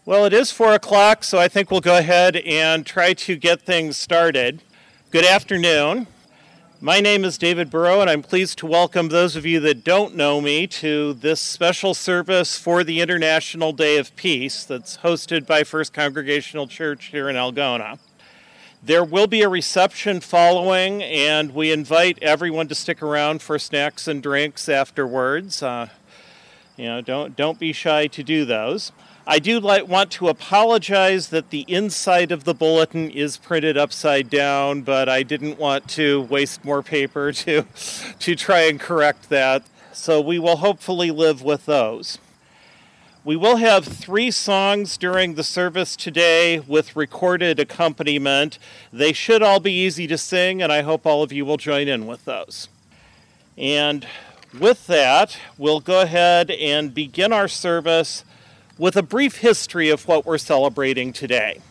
Well, it is 4 o'clock, so I think we'll go ahead and try to get things started. Good afternoon. My name is David Burrow, and I'm pleased to welcome those of you that don't know me to this special service for the International Day of Peace that's hosted by First Congregational Church here in Algona. There will be a reception following, and we invite everyone to stick around for snacks and drinks afterwards. Don't be shy to do those. I do want to apologize that the inside of the bulletin is printed upside down, but I didn't want to waste more paper to try and correct that. So we will hopefully live with those. We will have 3 songs during the service today with recorded accompaniment. They should all be easy to sing, and I hope all of you will join in with those. And with that, we'll go ahead and begin our service with a brief history of what we're celebrating today.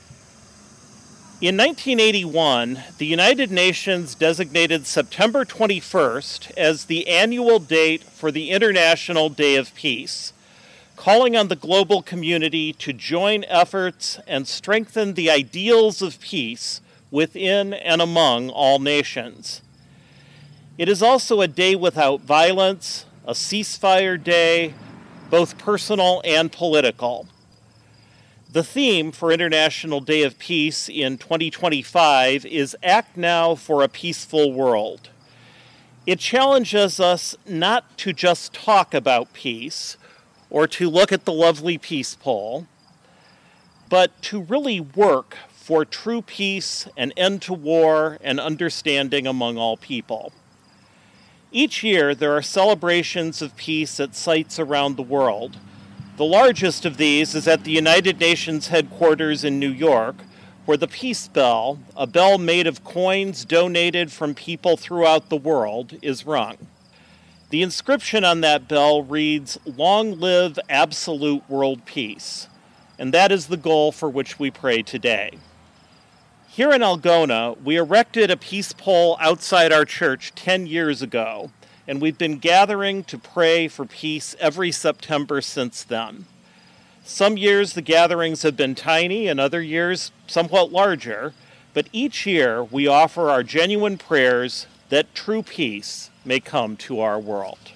In 1981, the United Nations designated September 21st as the annual date for the International Day of Peace, calling on the global community to join efforts and strengthen the ideals of peace within and among all nations. It is also a day without violence, a ceasefire day, both personal and political. The theme for International Day of Peace in 2025 is Act Now for a Peaceful World. It challenges us not to just talk about peace or to look at the lovely peace poll, but to really work for true peace, an end to war, and understanding among all people. Each year, there are celebrations of peace at sites around the world. The largest of these is at the United Nations headquarters in New York, where the Peace Bell, a bell made of coins donated from people throughout the world, is rung. The inscription on that bell reads, "Long live absolute world peace," and that is the goal for which we pray today. Here in Algona, we erected a peace pole outside our church 10 years ago, and we've been gathering to pray for peace every September since then. Some years the gatherings have been tiny, and other years somewhat larger, but each year we offer our genuine prayers that true peace may come to our world.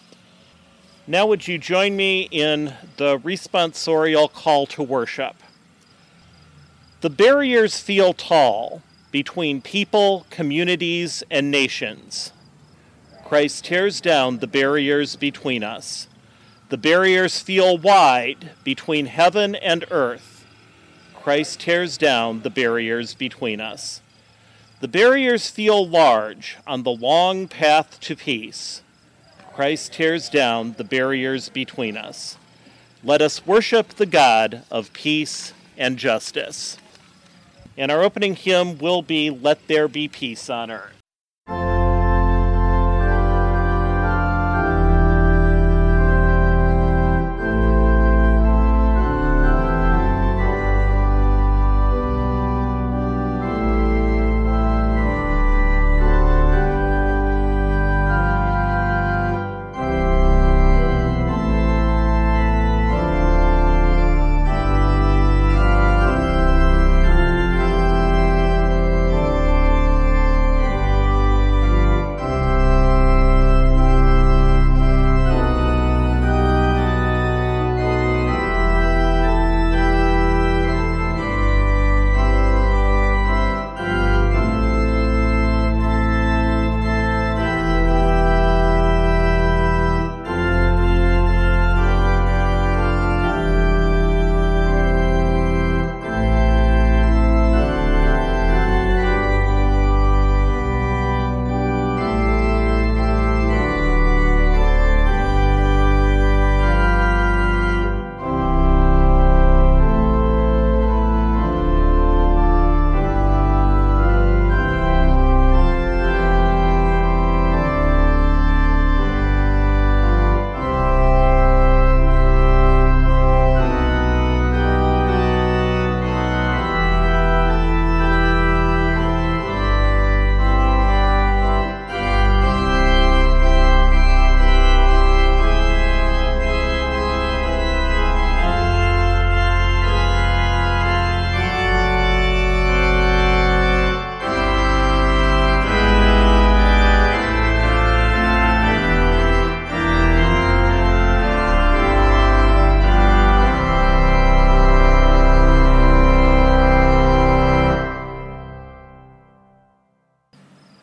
Now would you join me in the responsorial call to worship? The barriers feel tall between people, communities, and nations. Christ tears down the barriers between us. The barriers feel wide between heaven and earth. Christ tears down the barriers between us. The barriers feel large on the long path to peace. Christ tears down the barriers between us. Let us worship the God of peace and justice. And our opening hymn will be "Let There Be Peace on Earth."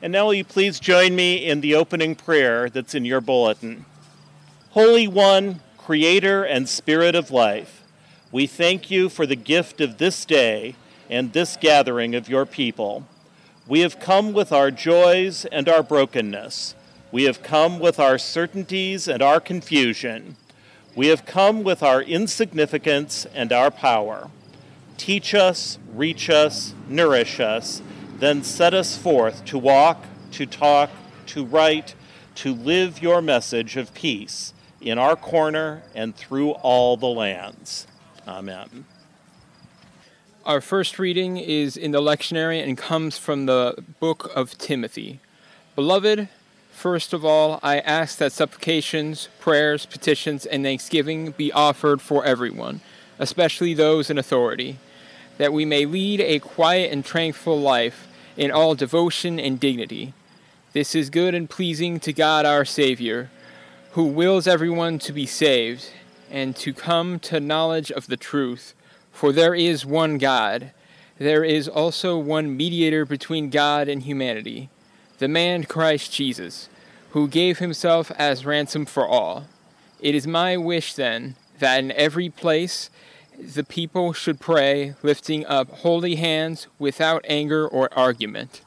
And now will you please join me in the opening prayer that's in your bulletin. Holy One, Creator and Spirit of life, we thank you for the gift of this day and this gathering of your people. We have come with our joys and our brokenness. We have come with our certainties and our confusion. We have come with our insignificance and our power. Teach us, reach us, nourish us, then set us forth to walk, to talk, to write, to live your message of peace in our corner and through all the lands. Amen. Our first reading is in the lectionary and comes from the book of Timothy. Beloved, first of all, I ask that supplications, prayers, petitions, and thanksgiving be offered for everyone, especially those in authority, that we may lead a quiet and tranquil life in all devotion and dignity. This is good and pleasing to God our Savior, who wills everyone to be saved and to come to knowledge of the truth. For there is one God. There is also one mediator between God and humanity, the man Christ Jesus, who gave himself as ransom for all. It is my wish, then, that in every place the people should pray, lifting up holy hands without anger or argument.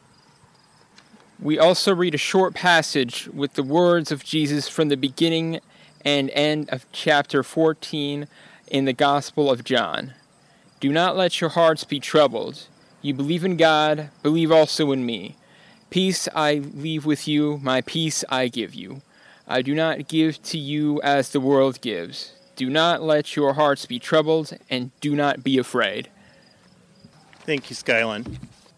We also read a short passage with the words of Jesus from the beginning and end of chapter 14 in the Gospel of John. Do not let your hearts be troubled. You believe in God, believe also in me. Peace I leave with you, my peace I give you. I do not give to you as the world gives. Do not let your hearts be troubled, and do not be afraid. Thank you, Skyland.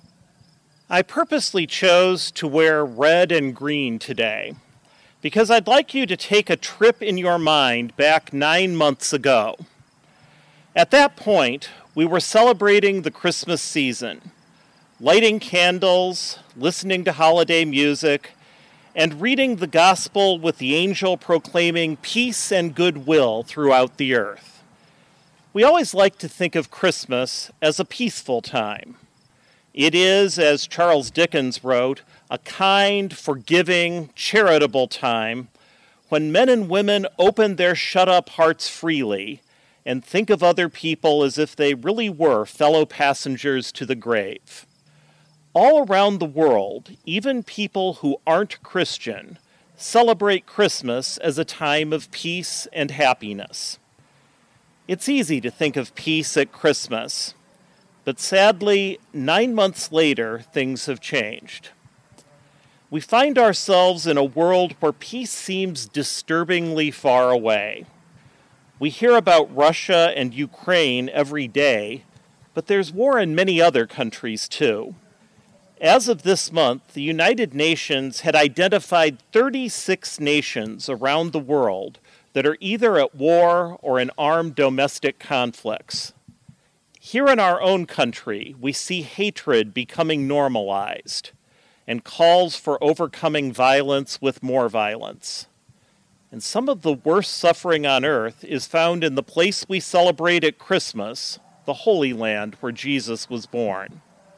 I purposely chose to wear red and green today because I'd like you to take a trip in your mind back 9 months ago. At that point, we were celebrating the Christmas season, lighting candles, listening to holiday music, and reading the gospel with the angel proclaiming peace and goodwill throughout the earth. We always like to think of Christmas as a peaceful time. It is, as Charles Dickens wrote, a kind, forgiving, charitable time when men and women open their shut-up hearts freely and think of other people as if they really were fellow passengers to the grave. All around the world, even people who aren't Christian celebrate Christmas as a time of peace and happiness. It's easy to think of peace at Christmas, but sadly, 9 months later, things have changed. We find ourselves in a world where peace seems disturbingly far away. We hear about Russia and Ukraine every day, but there's war in many other countries too. As of this month, the United Nations had identified 36 nations around the world that are either at war or in armed domestic conflicts. Here in our own country, we see hatred becoming normalized and calls for overcoming violence with more violence. And some of the worst suffering on earth is found in the place we celebrate at Christmas, the Holy Land where Jesus was born.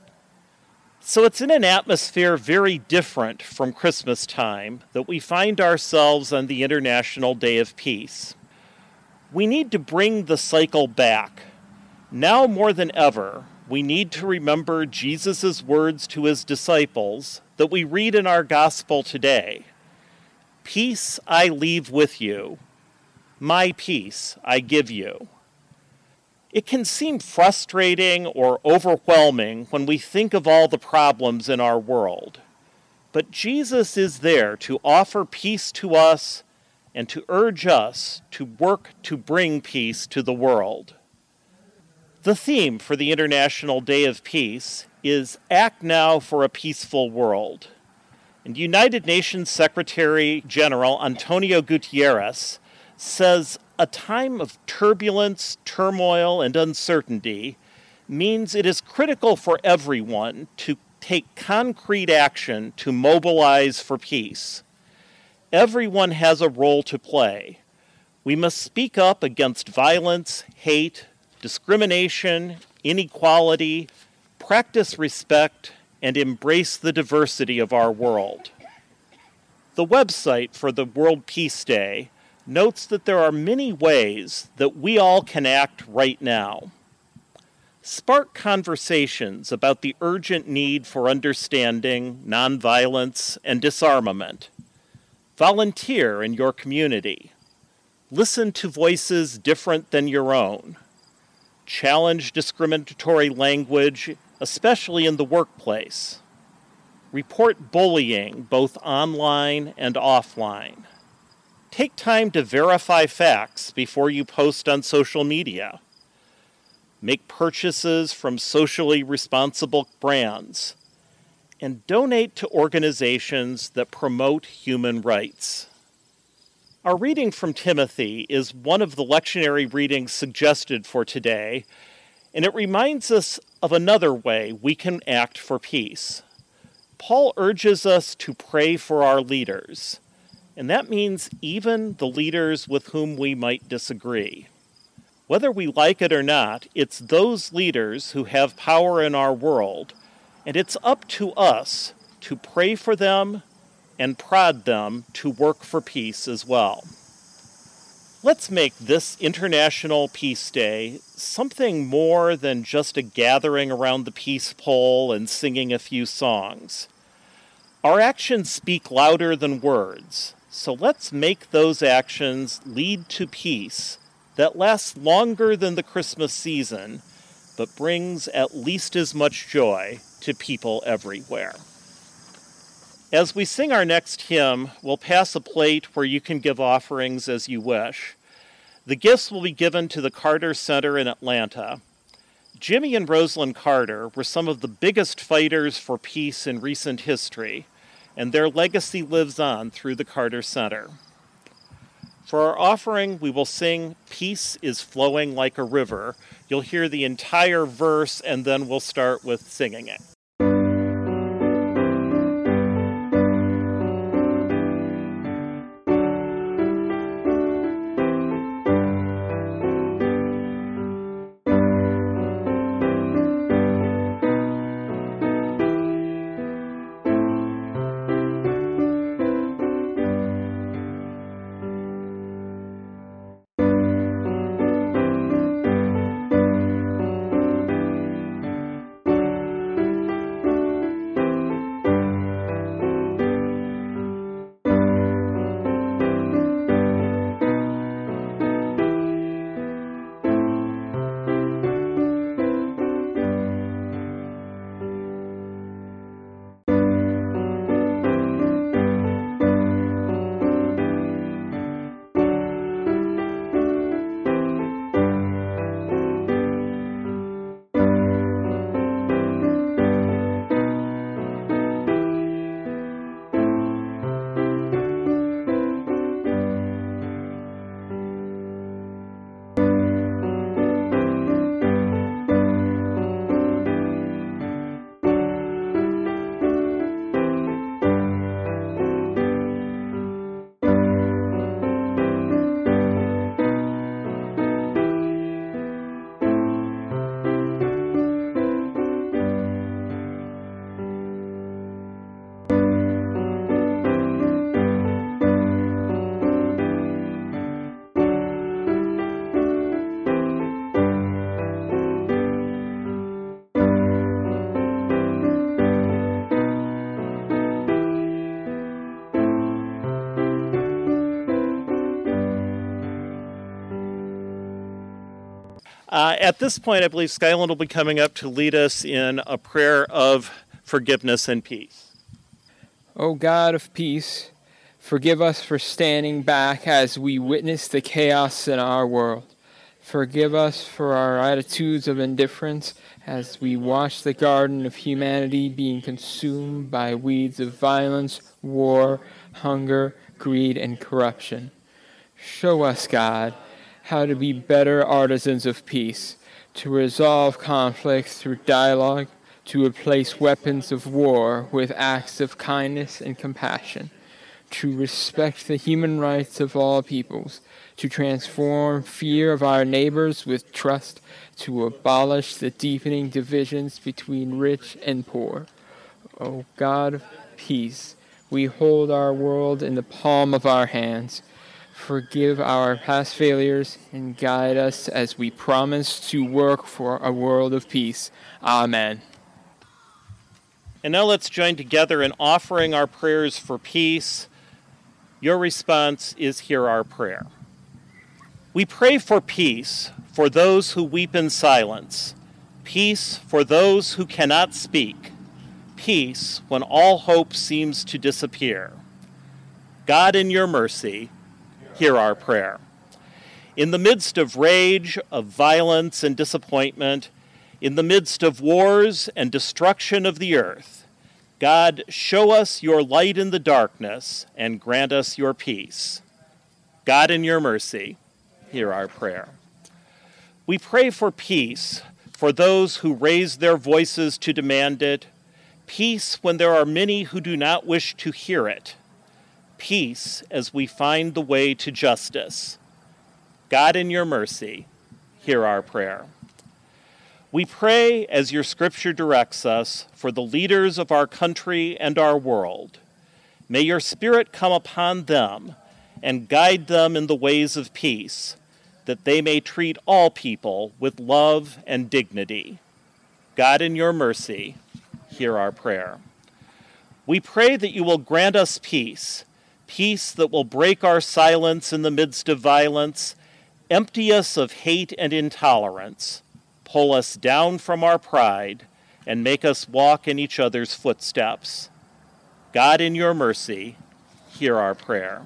So it's in an atmosphere very different from Christmas time that we find ourselves on the International Day of Peace. We need to bring the cycle back. Now more than ever, we need to remember Jesus' words to his disciples that we read in our gospel today. Peace I leave with you, my peace I give you. It can seem frustrating or overwhelming when we think of all the problems in our world. But Jesus is there to offer peace to us and to urge us to work to bring peace to the world. The theme for the International Day of Peace is Act Now for a Peaceful World. And United Nations Secretary General Antonio Guterres says a time of turbulence, turmoil, and uncertainty means it is critical for everyone to take concrete action to mobilize for peace. Everyone has a role to play. We must speak up against violence, hate, discrimination, inequality, practice respect, and embrace the diversity of our world. The website for the World Peace Day notes that there are many ways that we all can act right now. Spark conversations about the urgent need for understanding, nonviolence, and disarmament. Volunteer in your community. Listen to voices different than your own. Challenge discriminatory language, especially in the workplace. Report bullying, both online and offline. Take time to verify facts before you post on social media. Make purchases from socially responsible brands. And donate to organizations that promote human rights. Our reading from Timothy is one of the lectionary readings suggested for today, and it reminds us of another way we can act for peace. Paul urges us to pray for our leaders, and that means even the leaders with whom we might disagree. Whether we like it or not, it's those leaders who have power in our world, and it's up to us to pray for them and prod them to work for peace as well. Let's make this International Peace Day something more than just a gathering around the peace pole and singing a few songs. Our actions speak louder than words, so let's make those actions lead to peace that lasts longer than the Christmas season, but brings at least as much joy to people everywhere. As we sing our next hymn, we'll pass a plate where you can give offerings as you wish. The gifts will be given to the Carter Center in Atlanta. Jimmy and Rosalind Carter were some of the biggest fighters for peace in recent history, and their legacy lives on through the Carter Center. For our offering, we will sing "Peace is Flowing Like a River." You'll hear the entire verse, and then we'll start with singing it. At this point, I believe Skyland will be coming up to lead us in a prayer of forgiveness and peace. O God of peace, forgive us for standing back as we witness the chaos in our world. Forgive us for our attitudes of indifference as we watch the garden of humanity being consumed by weeds of violence, war, hunger, greed, and corruption. Show us, God, how to be better artisans of peace, to resolve conflicts through dialogue, to replace weapons of war with acts of kindness and compassion, to respect the human rights of all peoples, to transform fear of our neighbors with trust, to abolish the deepening divisions between rich and poor. O God of peace, we hold our world in the palm of our hands. Forgive our past failures and guide us as we promise to work for a world of peace. Amen. And now let's join together in offering our prayers for peace. Your response is "Hear our prayer." We pray for peace for those who weep in silence, peace for those who cannot speak, peace when all hope seems to disappear. God, in your mercy, hear our prayer. In the midst of rage, of violence and disappointment, in the midst of wars and destruction of the earth, God, show us your light in the darkness and grant us your peace. God, in your mercy, hear our prayer. We pray for peace for those who raise their voices to demand it, peace when there are many who do not wish to hear it, peace as we find the way to justice. God, in your mercy, hear our prayer. We pray, as your scripture directs us, for the leaders of our country and our world. May your Spirit come upon them and guide them in the ways of peace, that they may treat all people with love and dignity. God, in your mercy, hear our prayer. We pray that you will grant us peace, peace that will break our silence in the midst of violence, empty us of hate and intolerance, pull us down from our pride, and make us walk in each other's footsteps. God, in your mercy, hear our prayer.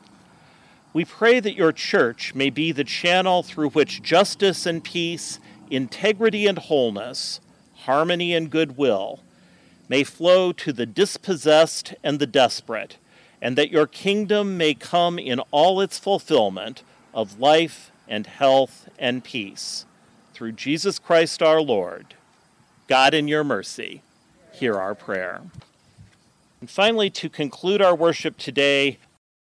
We pray that your church may be the channel through which justice and peace, integrity and wholeness, harmony and goodwill may flow to the dispossessed and the desperate, and that your kingdom may come in all its fulfillment of life and health and peace. Through Jesus Christ our Lord. God, in your mercy, hear our prayer. And finally, to conclude our worship today,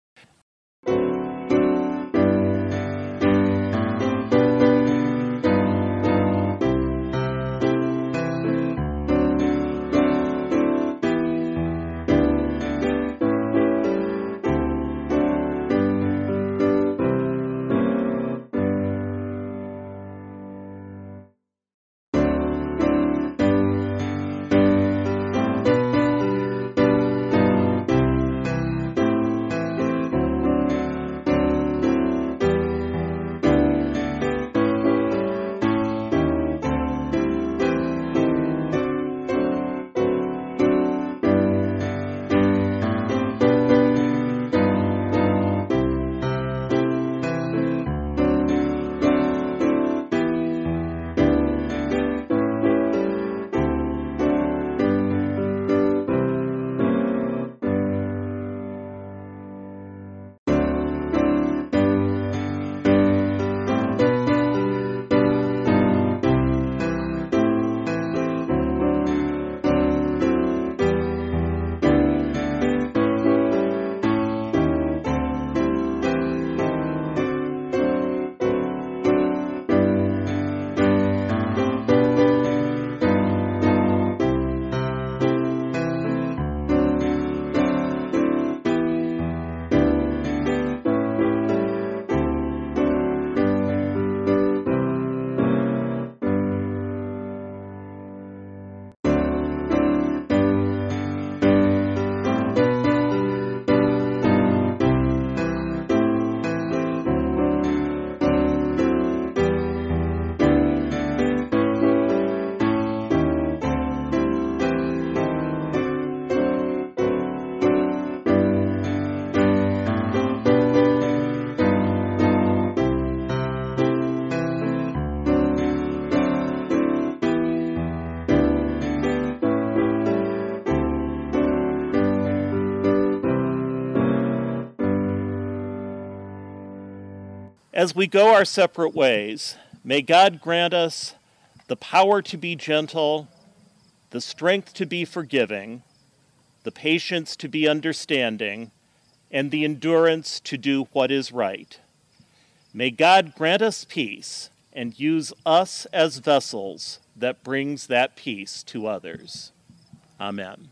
as we go our separate ways, may God grant us the power to be gentle, the strength to be forgiving, the patience to be understanding, and the endurance to do what is right. May God grant us peace and use us as vessels that brings that peace to others. Amen.